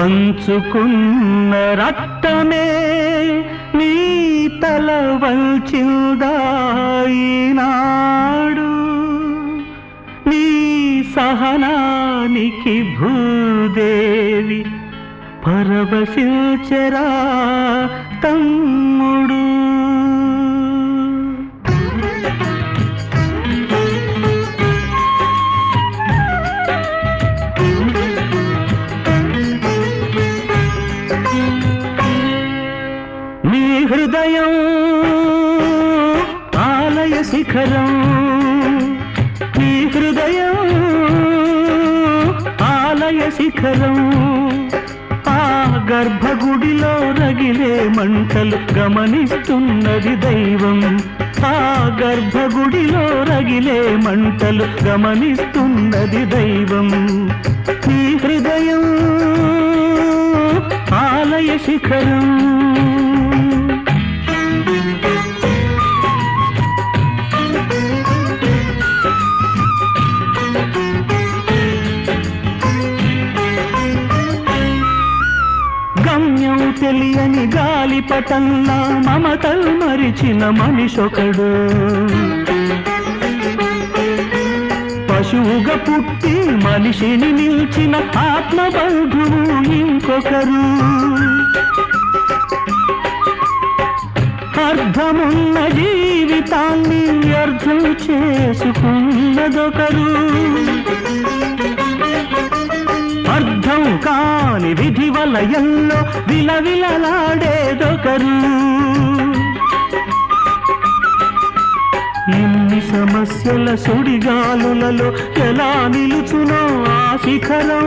పంచుకున్న రక్తమే నీ తల వంచిందాయినాడు నీ సహనానికి భూదేవి పరవశించెరా తమ్ముడు. నీ హృదయం ఆలయ శిఖరం, నీ హృదయం ఆలయ శిఖరం. ఆ గర్భగుడిలో రగిలే మంటలు గమనిస్తున్నది దైవం. ఆ గర్భగుడిలో రగిలే మంటలు గమనిస్తున్నది దైవం. నీ హృదయం ఆలయ శిఖరం. గమ్యం తెలియని గాలిపటంలా మమతలు మరిచిన మనిషొకడు. పశువుగా పుట్టి మనిషిని నిల్చిన ఆత్మబంధువు ఇంకొకరు. అర్థమున్న జీవితాన్ని అర్థం చేసుకున్నదొకరు. అర్థం కాని విధి వలయంలో విలవిలలాడేదొకరు. ఇన్ని సమస్యల సుడిగాలులలో ఎలా నిలుచునో ఆ శిఖరం.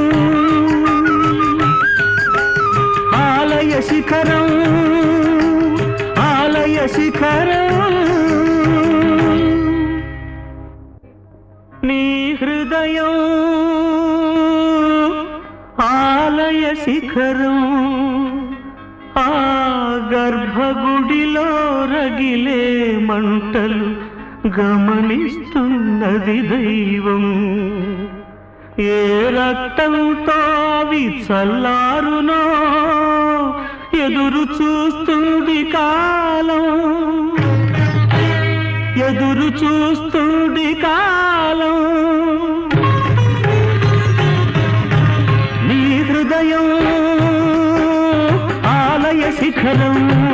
ఆలయ శిఖరం, ఆలయ శిఖరం. నీ హృదయం ఆలయ శిఖరం. ఆ గర్భగుడిలో రగిలే మంటలు గమనిస్తున్నది దైవం. ఏ రక్తంతో అవి చల్లారునో ఎదురు చూస్తుంది కాలం, ఎదురు చూస్తుంది కాలం. నీ హృదయం ఆలయ శిఖరం.